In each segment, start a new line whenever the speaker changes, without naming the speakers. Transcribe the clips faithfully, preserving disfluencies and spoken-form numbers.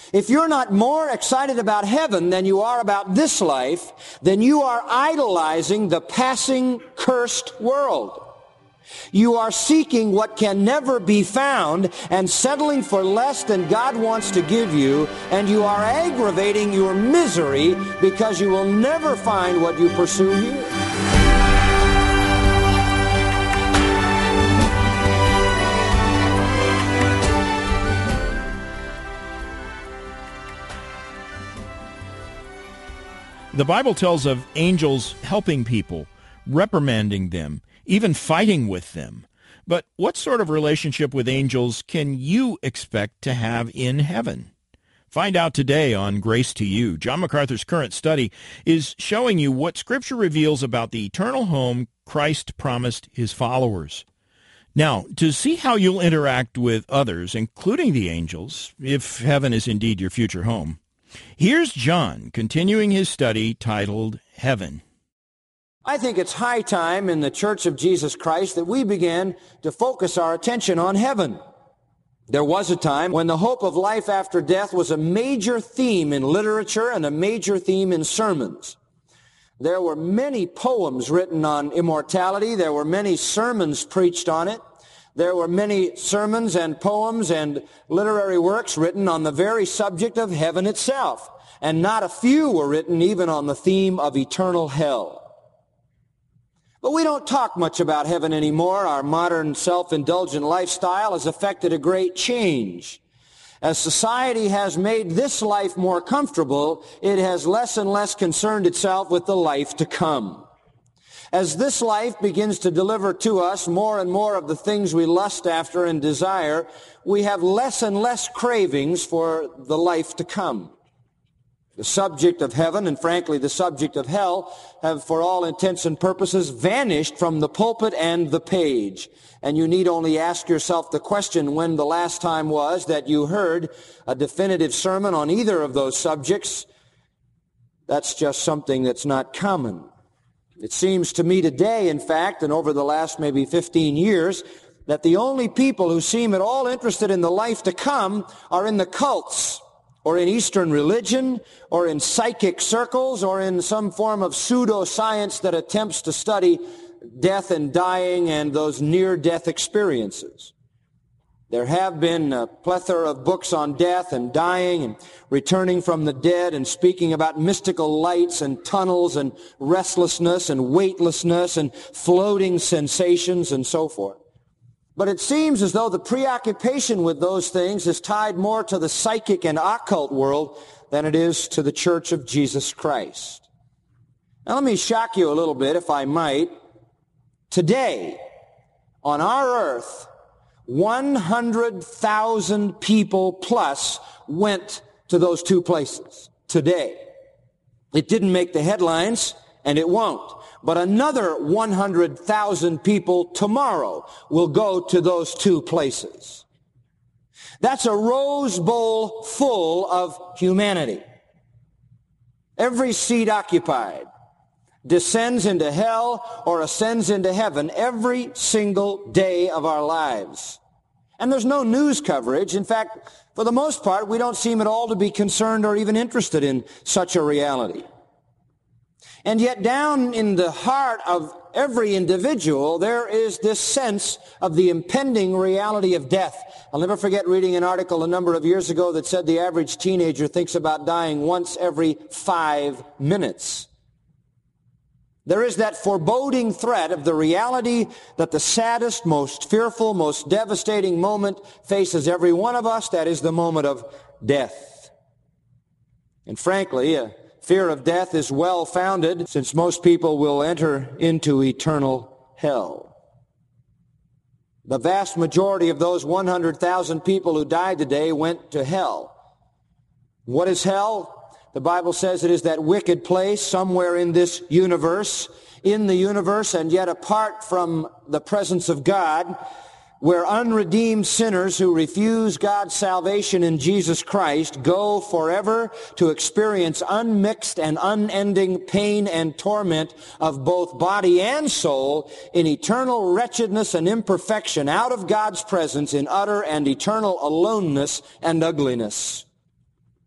If you're not more excited about heaven than you are about this life, then you are idolizing the passing, cursed world. You are seeking what can never be found and settling for less than God wants to give you, and you are aggravating your misery because you will never find what you pursue here.
The Bible tells of angels helping people, reprimanding them, even fighting with them. But what sort of relationship with angels can you expect to have in heaven? Find out today on Grace to You. John MacArthur's current study is showing you what Scripture reveals about the eternal home Christ promised his followers. Now, to see how you'll interact with others, including the angels, if heaven is indeed your future home, here's John continuing his study titled Heaven.
I think it's high time in the Church of Jesus Christ that we begin to focus our attention on heaven. There was a time when the hope of life after death was a major theme in literature and a major theme in sermons. There were many poems written on immortality. There were many sermons preached on it. There were many sermons and poems and literary works written on the very subject of heaven itself. And not a few were written even on the theme of eternal hell. But we don't talk much about heaven anymore. Our modern self-indulgent lifestyle has affected a great change. As society has made this life more comfortable, it has less and less concerned itself with the life to come. As this life begins to deliver to us more and more of the things we lust after and desire, we have less and less cravings for the life to come. The subject of heaven and, frankly, the subject of hell have, for all intents and purposes, vanished from the pulpit and the page. And you need only ask yourself the question when the last time was that you heard a definitive sermon on either of those subjects. That's just something that's not common. It seems to me today, in fact, and over the last maybe fifteen years, that the only people who seem at all interested in the life to come are in the cults, or in Eastern religion, or in psychic circles, or in some form of pseudoscience that attempts to study death and dying and those near-death experiences. There have been a plethora of books on death and dying and returning from the dead and speaking about mystical lights and tunnels and restlessness and weightlessness and floating sensations and so forth. But it seems as though the preoccupation with those things is tied more to the psychic and occult world than it is to the Church of Jesus Christ. Now let me shock you a little bit, if I might. Today, on our earth, one hundred thousand people plus went to those two places today. It didn't make the headlines, and it won't. But another one hundred thousand people tomorrow will go to those two places. That's a Rose Bowl full of humanity. Every seat occupied descends into hell or ascends into heaven every single day of our lives. And there's no news coverage. In fact, for the most part, we don't seem at all to be concerned or even interested in such a reality. And yet down in the heart of every individual, there is this sense of the impending reality of death. I'll never forget reading an article a number of years ago that said the average teenager thinks about dying once every five minutes. There is that foreboding threat of the reality that the saddest, most fearful, most devastating moment faces every one of us. That is the moment of death. And frankly, a fear of death is well-founded, since most people will enter into eternal hell. The vast majority of those one hundred thousand people who died today went to hell. What is hell? The Bible says it is that wicked place somewhere in this universe, in the universe and yet apart from the presence of God, where unredeemed sinners who refuse God's salvation in Jesus Christ go forever to experience unmixed and unending pain and torment of both body and soul in eternal wretchedness and imperfection out of God's presence in utter and eternal aloneness and ugliness.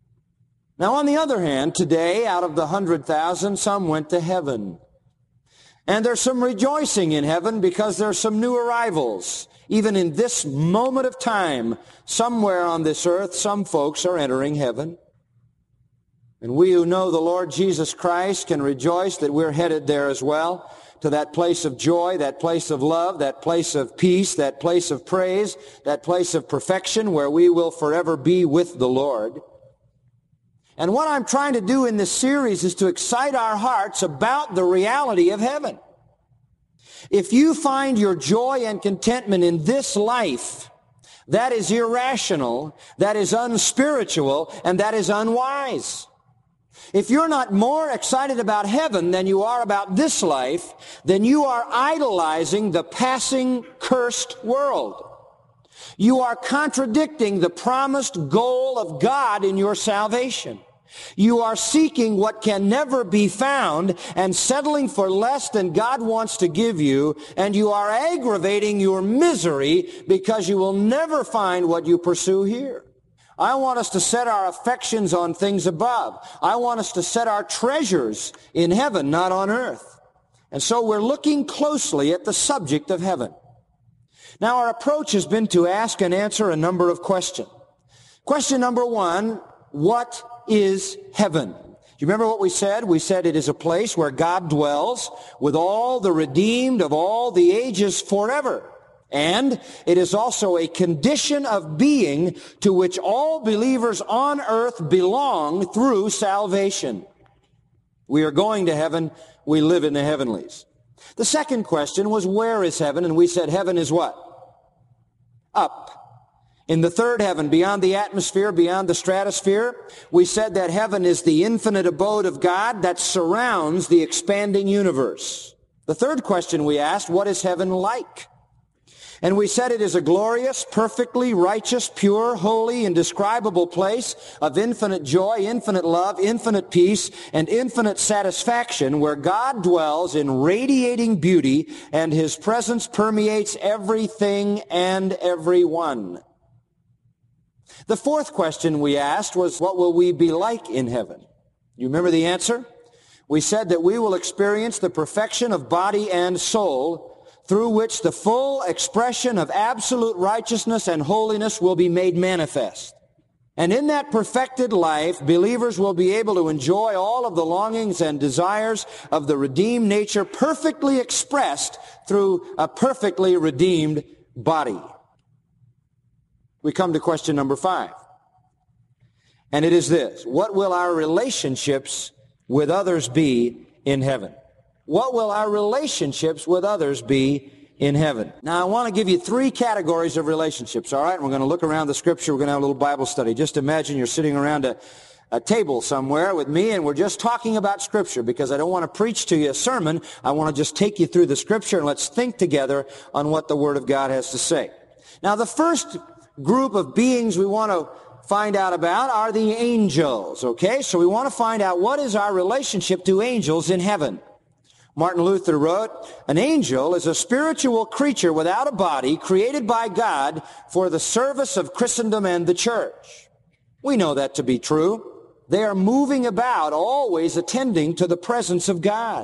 Now, on the other hand, today, out of the hundred thousand, some went to heaven. And there's some rejoicing in heaven because there's some new arrivals. Even in this moment of time, somewhere on this earth, some folks are entering heaven. And we who know the Lord Jesus Christ can rejoice that we're headed there as well, to that place of joy, that place of love, that place of peace, that place of praise, that place of perfection where we will forever be with the Lord. And what I'm trying to do in this series is to excite our hearts about the reality of heaven. If you find your joy and contentment in this life, that is irrational, that is unspiritual, and that is unwise. If you're not more excited about heaven than you are about this life, then you are idolizing the passing, cursed world. You are contradicting the promised goal of God in your salvation. You are seeking what can never be found and settling for less than God wants to give you, and you are aggravating your misery because you will never find what you pursue here. I want us to set our affections on things above. I want us to set our treasures in heaven, not on earth. And so we're looking closely at the subject of heaven. Now, our approach has been to ask and answer a number of questions. Question number one, what is heaven? Do you remember what we said? We said it is a place where God dwells with all the redeemed of all the ages forever. And it is also a condition of being to which all believers on earth belong through salvation. We are going to heaven. We live in the heavenlies. The second question was, where is heaven? And we said heaven is what? Up. In the third heaven, beyond the atmosphere, beyond the stratosphere, we said that heaven is the infinite abode of God that surrounds the expanding universe. The third question we asked, what is heaven like? And we said it is a glorious, perfectly righteous, pure, holy, indescribable place of infinite joy, infinite love, infinite peace, and infinite satisfaction where God dwells in radiating beauty and His presence permeates everything and everyone. The fourth question we asked was, what will we be like in heaven? You remember the answer? We said that we will experience the perfection of body and soul through which the full expression of absolute righteousness and holiness will be made manifest. And in that perfected life, believers will be able to enjoy all of the longings and desires of the redeemed nature perfectly expressed through a perfectly redeemed body. We come to question number five. And it is this: what will our relationships with others be in heaven? What will our relationships with others be in heaven? Now, I want to give you three categories of relationships, all right? And we're going to look around the Scripture. We're going to have a little Bible study. Just imagine you're sitting around a, a table somewhere with me, and we're just talking about Scripture, because I don't want to preach to you a sermon. I want to just take you through the Scripture, and let's think together on what the Word of God has to say. Now, the first group of beings we want to find out about are the angels, okay? So we want to find out, what is our relationship to angels in heaven? Martin Luther wrote, an angel is a spiritual creature without a body, created by God for the service of Christendom and the church. We know that to be true. They are moving about, always attending to the presence of God.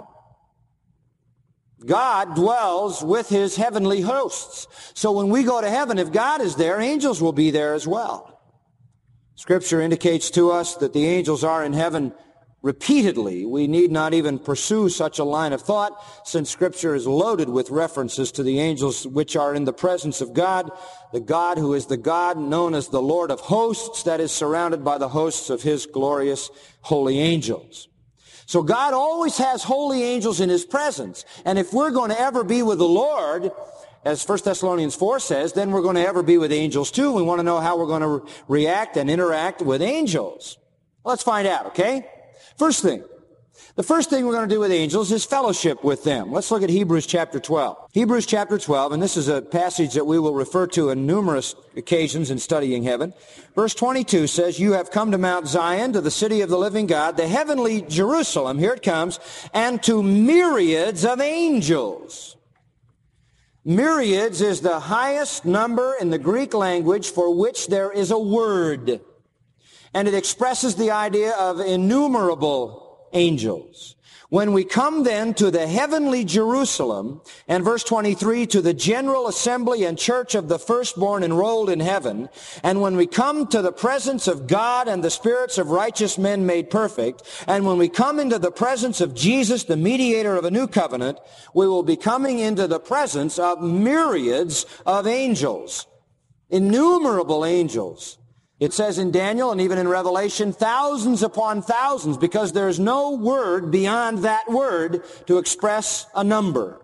God dwells with His heavenly hosts. So when we go to heaven, if God is there, angels will be there as well. Scripture indicates to us that the angels are in heaven repeatedly. We need not even pursue such a line of thought, since Scripture is loaded with references to the angels which are in the presence of God, the God who is the God known as the Lord of hosts, that is surrounded by the hosts of His glorious holy angels. So God always has holy angels in His presence. And if we're going to ever be with the Lord, as First Thessalonians four says, then we're going to ever be with angels too. We want to know how we're going to re- react and interact with angels. Let's find out, okay? First thing, the first thing we're going to do with angels is fellowship with them. Let's look at Hebrews chapter twelve. Hebrews chapter twelve, and this is a passage that we will refer to on numerous occasions in studying heaven. Verse twenty-two says, you have come to Mount Zion, to the city of the living God, the heavenly Jerusalem, here it comes, and to myriads of angels. Myriads is the highest number in the Greek language for which there is a word. and it expresses the idea of innumerable angels. When we come then to the heavenly Jerusalem, and verse twenty-three, to the general assembly and church of the firstborn enrolled in heaven, and when we come to the presence of God and the spirits of righteous men made perfect, and when we come into the presence of Jesus, the mediator of a new covenant, we will be coming into the presence of myriads of angels, innumerable angels. It says in Daniel and even in Revelation, thousands upon thousands, because there's no word beyond that word to express a number.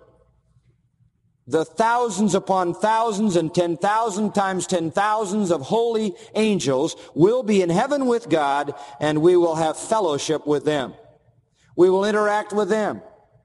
The thousands upon thousands and ten thousand times ten thousands of holy angels will be in heaven with God, and we will have fellowship with them. We will interact with them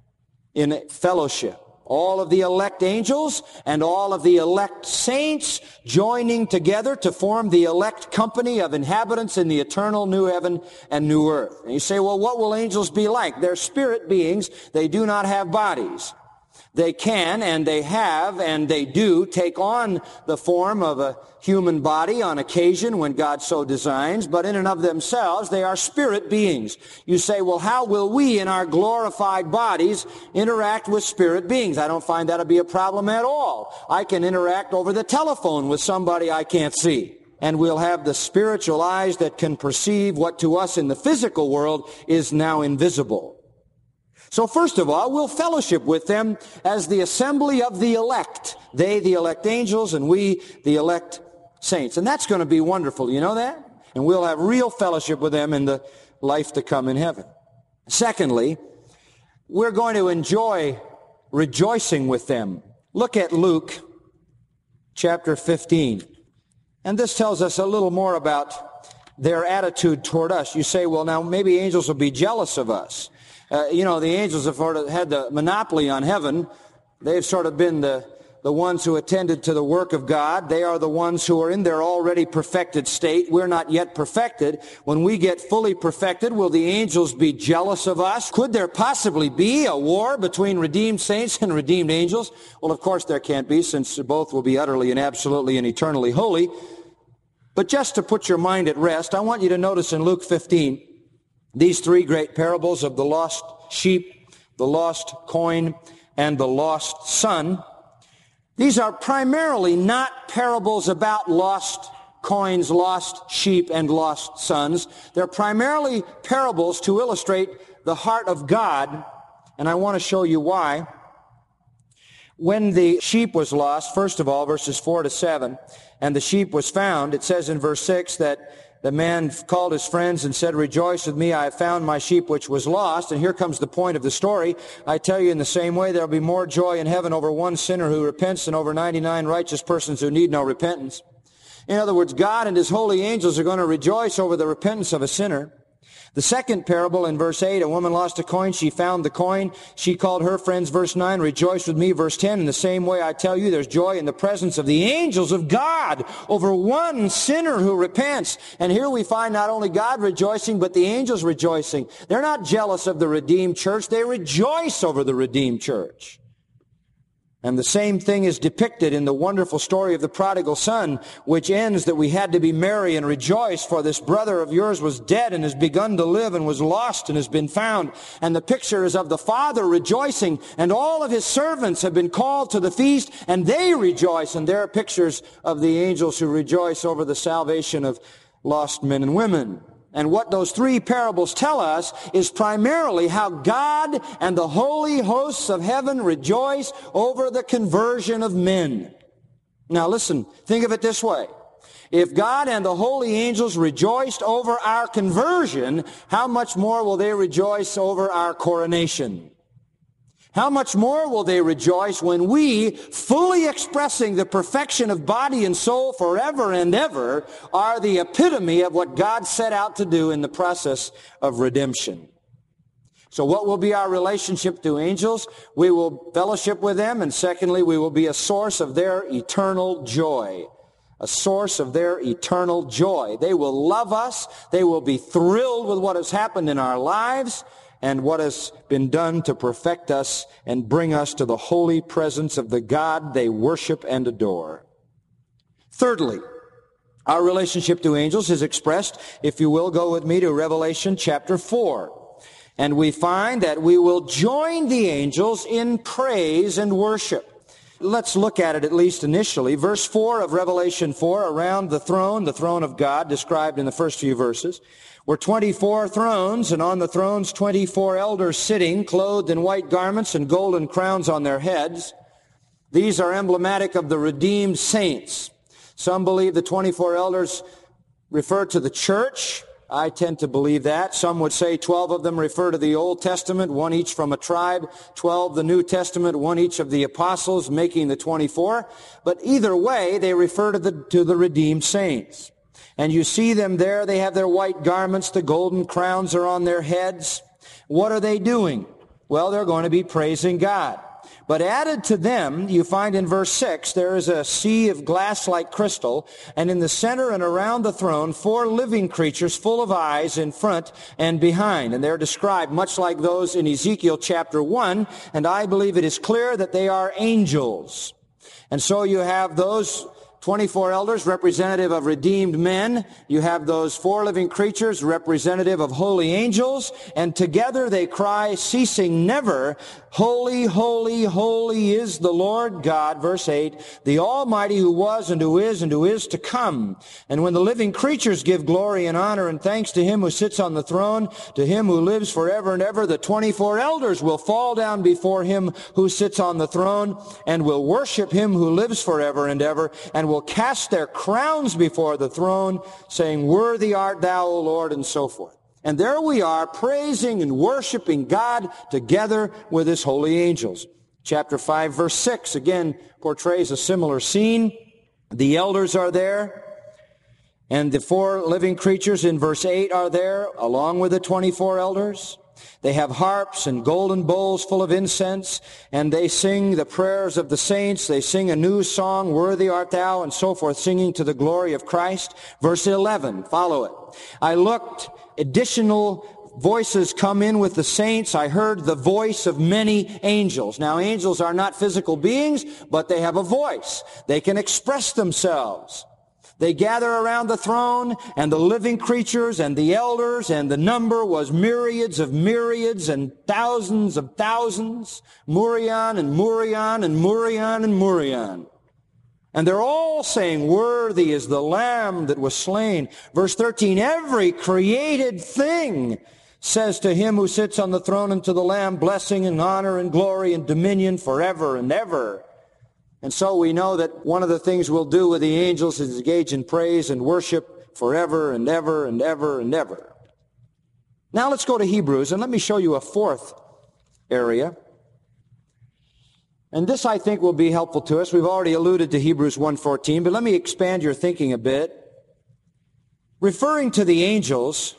in fellowship. All of the elect angels and all of the elect saints joining together to form the elect company of inhabitants in the eternal new heaven and new earth. And you say, well, what will angels be like? They're spirit beings. They do not have bodies. They can and they have and they do take on the form of a human body on occasion when God so designs, but in and of themselves they are spirit beings. You say, well, how will we in our glorified bodies interact with spirit beings? I don't find that to be a problem at all. I can interact over the telephone with somebody I can't see. And we'll have the spiritual eyes that can perceive what to us in the physical world is now invisible. So first of all, we'll fellowship with them as the assembly of the elect. They, the elect angels, and we, the elect saints. And that's going to be wonderful. You know that? And we'll have real fellowship with them in the life to come in heaven. Secondly, we're going to enjoy rejoicing with them. Look at Luke chapter fifteen. And this tells us a little more about their attitude toward us. You say, well, now maybe angels will be jealous of us. Uh, you know, the angels have sort of had the monopoly on heaven. They've sort of been the, the ones who attended to the work of God. They are the ones who are in their already perfected state. We're not yet perfected. When we get fully perfected, will the angels be jealous of us? Could there possibly be a war between redeemed saints and redeemed angels? Well, of course there can't be, since both will be utterly and absolutely and eternally holy. But just to put your mind at rest, I want you to notice in Luke fifteen, these three great parables of the lost sheep, the lost coin, and the lost son. These are primarily not parables about lost coins, lost sheep, and lost sons. They're primarily parables to illustrate the heart of God, and I want to show you why. When the sheep was lost, first of all, verses four to seven, and the sheep was found, it says in verse six that the man called his friends and said, rejoice with me, I have found my sheep which was lost. And here comes the point of the story. I tell you, in the same way, there will be more joy in heaven over one sinner who repents than over ninety-nine righteous persons who need no repentance. In other words, God and his holy angels are going to rejoice over the repentance of a sinner. The second parable in verse eight, a woman lost a coin, she found the coin, she called her friends, verse nine, rejoice with me, verse ten. In the same way, I tell you, there's joy in the presence of the angels of God over one sinner who repents. And here we find not only God rejoicing, but the angels rejoicing. They're not jealous of the redeemed church, they rejoice over the redeemed church. And the same thing is depicted in the wonderful story of the prodigal son, which ends that we had to be merry and rejoice, for this brother of yours was dead and has begun to live and was lost and has been found. And the picture is of the father rejoicing, and all of his servants have been called to the feast, and they rejoice. And there are pictures of the angels who rejoice over the salvation of lost men and women. And what those three parables tell us is primarily how God and the holy hosts of heaven rejoice over the conversion of men. Now listen, think of it this way. If God and the holy angels rejoiced over our conversion, how much more will they rejoice over our coronation? How much more will they rejoice when we, fully expressing the perfection of body and soul forever and ever, are the epitome of what God set out to do in the process of redemption? So what will be our relationship to angels? We will fellowship with them, and secondly, we will be a source of their eternal joy. A source of their eternal joy. They will love us. They will be thrilled with what has happened in our lives and what has been done to perfect us and bring us to the holy presence of the God they worship and adore. Thirdly, Our relationship to angels is expressed, if you will, go with me to Revelation chapter four. And we find that we will join the angels in praise and worship. Let's look at it at least initially. Verse four of Revelation four, around the throne, the throne of God, described in the first few verses, were twenty-four thrones, and on the thrones twenty-four elders sitting, clothed in white garments and golden crowns on their heads. These are emblematic of the redeemed saints. Some believe the twenty-four elders refer to the church. I tend to believe that. Some would say twelve of them refer to the Old Testament, one each from a tribe, twelve the New Testament, one each of the apostles, making the twenty-four. But either way, they refer to the, to the redeemed saints. And you see them there. They have their white garments. The golden crowns are on their heads. What are they doing? Well, they're going to be praising God. But added to them, you find in verse six, there is a sea of glass like crystal, and in the center and around the throne, four living creatures full of eyes in front and behind. And they're described much like those in Ezekiel chapter one, and I believe it is clear that they are angels. And so you have those twenty-four elders, representative of redeemed men. You have those four living creatures, representative of holy angels. And together they cry, ceasing never, Holy, holy, holy is the Lord God, verse eight, the Almighty, who was and who is and who is to come. And when the living creatures give glory and honor and thanks to him who sits on the throne, to him who lives forever and ever, the twenty-four elders will fall down before him who sits on the throne and will worship him who lives forever and ever, and will cast their crowns before the throne, saying, Worthy art thou, O Lord, and so forth. And there we are, praising and worshiping God together with his holy angels. Chapter five, verse six, again, portrays a similar scene. The elders are there, and the four living creatures in verse eight are there, along with the twenty-four elders. They have harps and golden bowls full of incense, and they sing the prayers of the saints. They sing a new song, Worthy art thou, and so forth, singing to the glory of Christ. Verse eleven, follow it. I looked, additional voices come in with the saints. I heard the voice of many angels. Now, angels are not physical beings, but they have a voice. They can express themselves. They gather around the throne, and the living creatures and the elders, and the number was myriads of myriads and thousands of thousands, Murion and Murion and Murion and Murion. And they're all saying, Worthy is the Lamb that was slain. Verse thirteen, every created thing says to him who sits on the throne and to the Lamb, blessing and honor and glory and dominion forever and ever. And so we know that one of the things we'll do with the angels is engage in praise and worship forever and ever and ever and ever. Now let's go to Hebrews, and let me show you a fourth area. And this, I think, will be helpful to us. We've already alluded to Hebrews one fourteen, but let me expand your thinking a bit. Referring to the angels,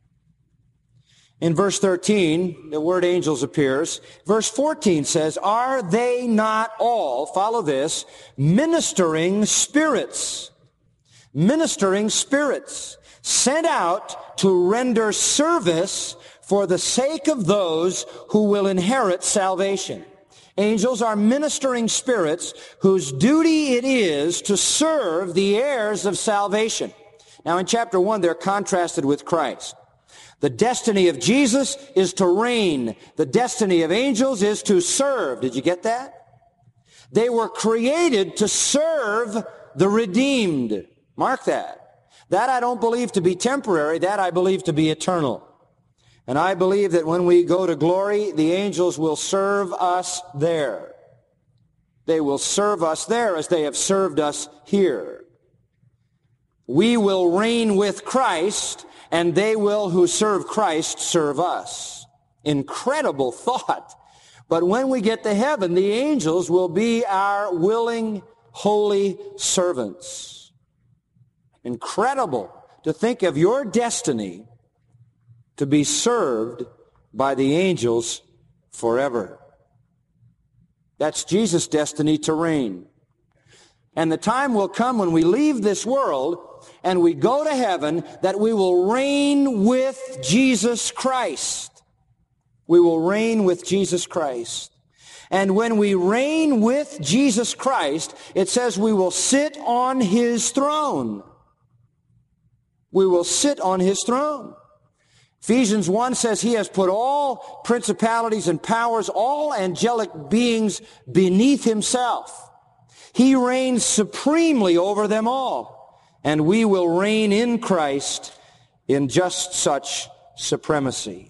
in verse thirteen, the word angels appears. Verse fourteen says, Are they not all, follow this, ministering spirits? Ministering spirits, sent out to render service for the sake of those who will inherit salvation. Angels are ministering spirits whose duty it is to serve the heirs of salvation. Now, in chapter one, they're contrasted with Christ. The destiny of Jesus is to reign. The destiny of angels is to serve. Did you get that? They were created to serve the redeemed. Mark that. That I don't believe to be temporary. That I believe to be eternal. And I believe that when we go to glory, the angels will serve us there. They will serve us there as they have served us here. We will reign with Christ, and they will, who serve Christ, serve us. Incredible thought. But when we get to heaven, the angels will be our willing, holy servants. Incredible to think of your destiny to be served by the angels forever. That's Jesus' destiny, to reign. And the time will come when we leave this world and we go to heaven that we will reign with Jesus Christ. We will reign with Jesus Christ. And when we reign with Jesus Christ, it says we will sit on his throne. We will sit on his throne. Ephesians one says he has put all principalities and powers, all angelic beings beneath himself. He reigns supremely over them all, and we will reign in Christ in just such supremacy.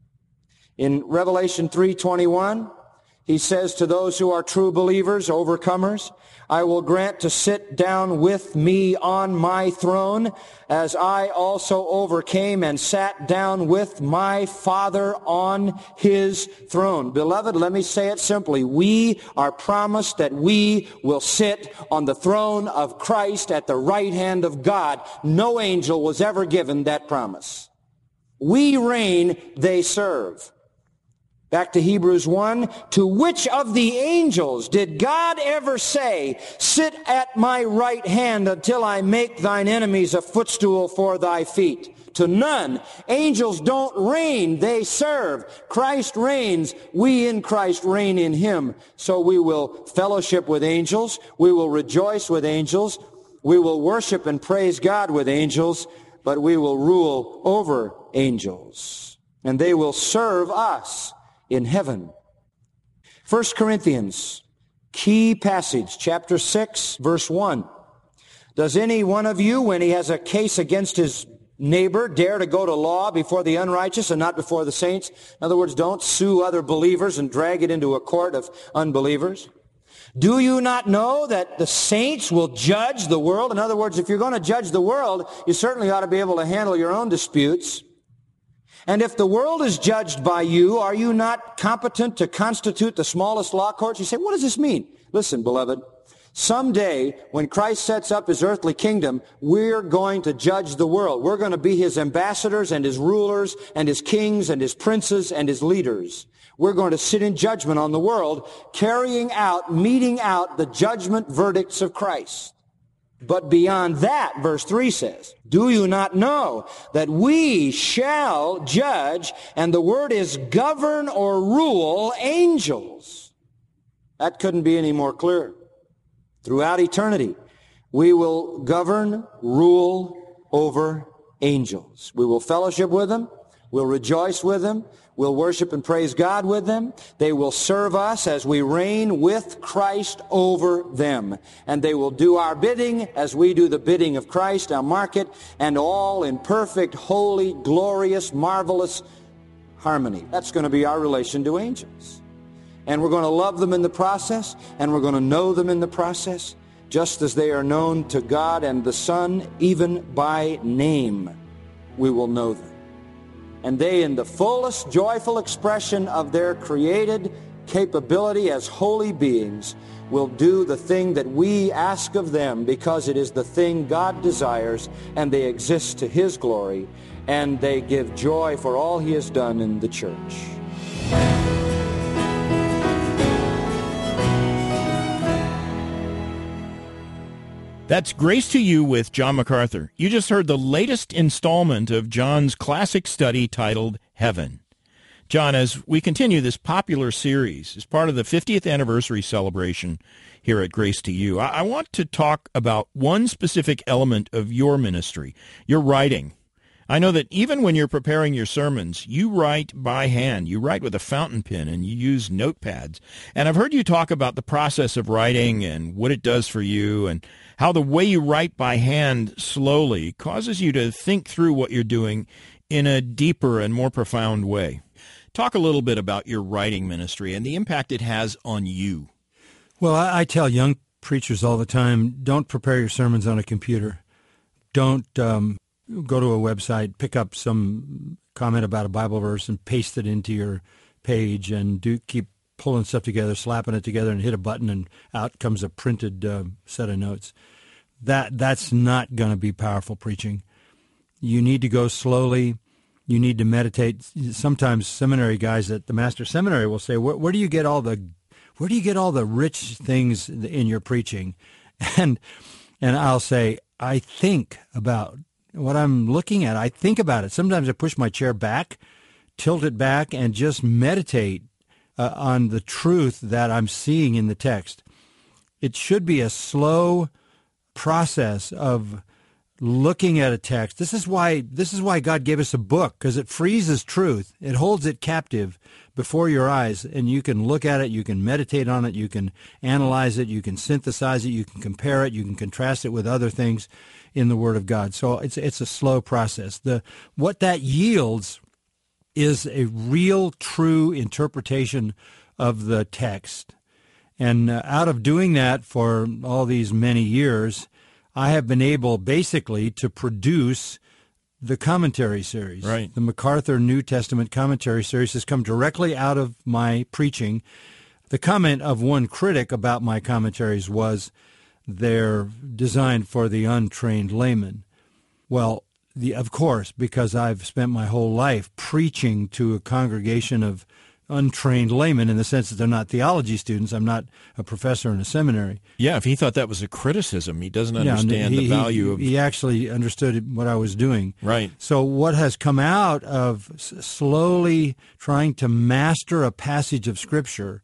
In Revelation three twenty-one, he says to those who are true believers, overcomers, I will grant to sit down with me on my throne, as I also overcame and sat down with my Father on his throne. Beloved, let me say it simply. We are promised that we will sit on the throne of Christ at the right hand of God. No angel was ever given that promise. We reign, they serve. Back to Hebrews one, to which of the angels did God ever say, sit at my right hand until I make thine enemies a footstool for thy feet? To none. Angels don't reign, they serve. Christ reigns, we in Christ reign in him. So we will fellowship with angels, we will rejoice with angels, we will worship and praise God with angels, but we will rule over angels. And they will serve us in heaven. First Corinthians, key passage, chapter six, verse one. Does any one of you, when he has a case against his neighbor, dare to go to law before the unrighteous and not before the saints? In other words, don't sue other believers and drag it into a court of unbelievers. Do you not know that the saints will judge the world? In other words, if you're going to judge the world, you certainly ought to be able to handle your own disputes. And if the world is judged by you, are you not competent to constitute the smallest law courts? You say, what does this mean? Listen, beloved, someday when Christ sets up his earthly kingdom, we're going to judge the world. We're going to be his ambassadors and his rulers and his kings and his princes and his leaders. We're going to sit in judgment on the world, carrying out, meting out the judgment verdicts of Christ. But beyond that, verse three says, do you not know that we shall judge, and the word is govern or rule angels? That couldn't be any more clear. Throughout eternity, we will govern, rule over angels. We will fellowship with them. We'll rejoice with them. We'll worship and praise God with them. They will serve us as we reign with Christ over them. And they will do our bidding as we do the bidding of Christ. Now mark it, and all in perfect, holy, glorious, marvelous harmony. That's going to be our relation to angels. And we're going to love them in the process, and we're going to know them in the process, just as they are known to God and the Son, even by name, we will know them. And they, in the fullest joyful expression of their created capability as holy beings, will do the thing that we ask of them, because it is the thing God desires, and they exist to his glory, and they give joy for all he has done in the church.
That's Grace to You with John MacArthur. You just heard the latest installment of John's classic study titled Heaven. John, as we continue this popular series, as part of the fiftieth anniversary celebration here at Grace to You, I, I want to talk about one specific element of your ministry, your writing. I know that even when you're preparing your sermons, you write by hand. You write with a fountain pen and you use notepads. And I've heard you talk about the process of writing and what it does for you, and how the way you write by hand slowly causes you to think through what you're doing in a deeper and more profound way. Talk a little bit about your writing ministry and the impact it has on you.
Well, I, I tell young preachers all the time, don't prepare your sermons on a computer. Don't um, go to a website, pick up some comment about a Bible verse and paste it into your page, and do keep pulling stuff together, slapping it together, and hit a button, and out comes a printed uh, set of notes. That that's not going to be powerful preaching. You need to go slowly. You need to meditate. Sometimes seminary guys at the Master Seminary will say, "Where, where do you get all the, where do you get all the rich things in your preaching?" And and I'll say, I think about what I'm looking at. I think about it. Sometimes I push my chair back, tilt it back, and just meditate uh, on the truth that I'm seeing in the text. It should be a slow process of looking at a text. This is why this is why God gave us a book, because it freezes truth. It holds it captive before your eyes, and you can look at it, you can meditate on it, you can analyze it, you can synthesize it, you can compare it, you can contrast it with other things in the Word of God. So it's it's a slow process. The what that yields is a real, true interpretation of the text. And uh, out of doing that for all these many years, I have been able basically to produce the commentary series.
Right.
The MacArthur New Testament commentary series has come directly out of my preaching. The comment of one critic about my commentaries was they're designed for the untrained layman. Well, the, of course, because I've spent my whole life preaching to a congregation of untrained laymen in the sense that they're not theology students. I'm not a professor in a seminary.
Yeah, if he thought that was a criticism, he doesn't
Yeah,
understand
he,
the value
he,
of...
He actually understood what I was doing.
Right.
So what has come out of s- slowly trying to master a passage of Scripture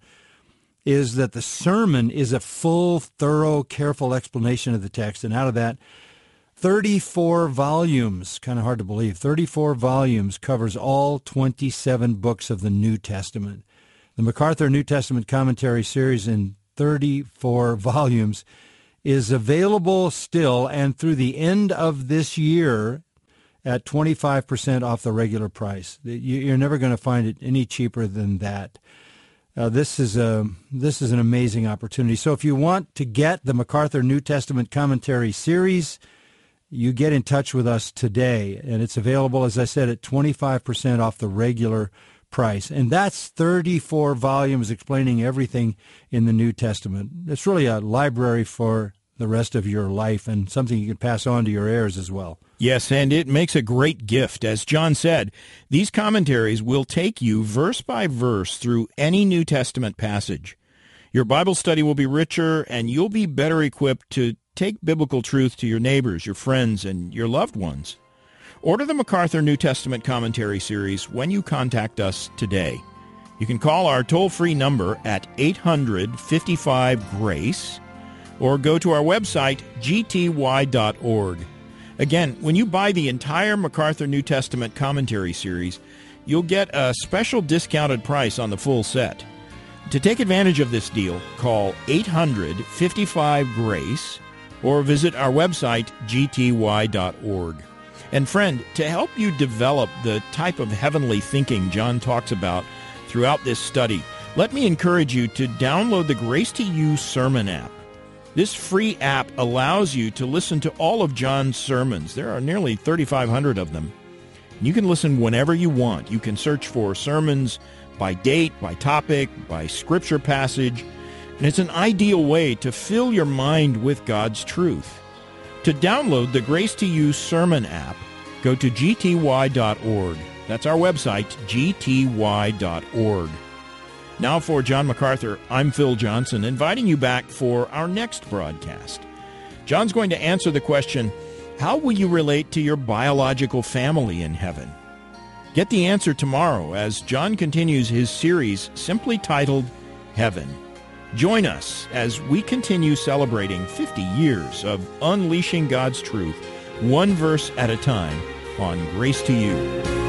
is that the sermon is a full, thorough, careful explanation of the text. And out of that, thirty-four volumes, kind of hard to believe, thirty-four volumes covers all twenty-seven books of the New Testament. The MacArthur New Testament Commentary Series in thirty-four volumes is available still and through the end of this year at twenty-five percent off the regular price. You're never going to find it any cheaper than that. Uh, this is a this is an amazing opportunity. So if you want to get the MacArthur New Testament Commentary Series, you get in touch with us today, and it's available, as I said, at twenty-five percent off the regular price. And that's thirty-four volumes explaining everything in the New Testament. It's really a library for the rest of your life and something you can pass on to your heirs as well.
Yes, and it makes a great gift. As John said, these commentaries will take you verse by verse through any New Testament passage. Your Bible study will be richer, and you'll be better equipped to take biblical truth to your neighbors, your friends, and your loved ones. Order the MacArthur New Testament Commentary Series when you contact us today. You can call our toll-free number at eight hundred, fifty-five, GRACE or go to our website, g t y dot org. Again, when you buy the entire MacArthur New Testament Commentary Series, you'll get a special discounted price on the full set. To take advantage of this deal, call eight hundred, fifty-five, GRACE or visit our website, g t y dot org. And friend, to help you develop the type of heavenly thinking John talks about throughout this study, let me encourage you to download the Grace to You Sermon app. This free app allows you to listen to all of John's sermons. There are nearly thirty-five hundred of them. You can listen whenever you want. You can search for sermons by date, by topic, by scripture passage, and it's an ideal way to fill your mind with God's truth. To download the Grace to You Sermon app, go to g t y dot org. That's our website, g t y dot org. Now for John MacArthur, I'm Phil Johnson, inviting you back for our next broadcast. John's going to answer the question, how will you relate to your biological family in heaven? Get the answer tomorrow as John continues his series simply titled Heaven. Join us as we continue celebrating fifty years of unleashing God's truth, one verse at a time, on Grace to You.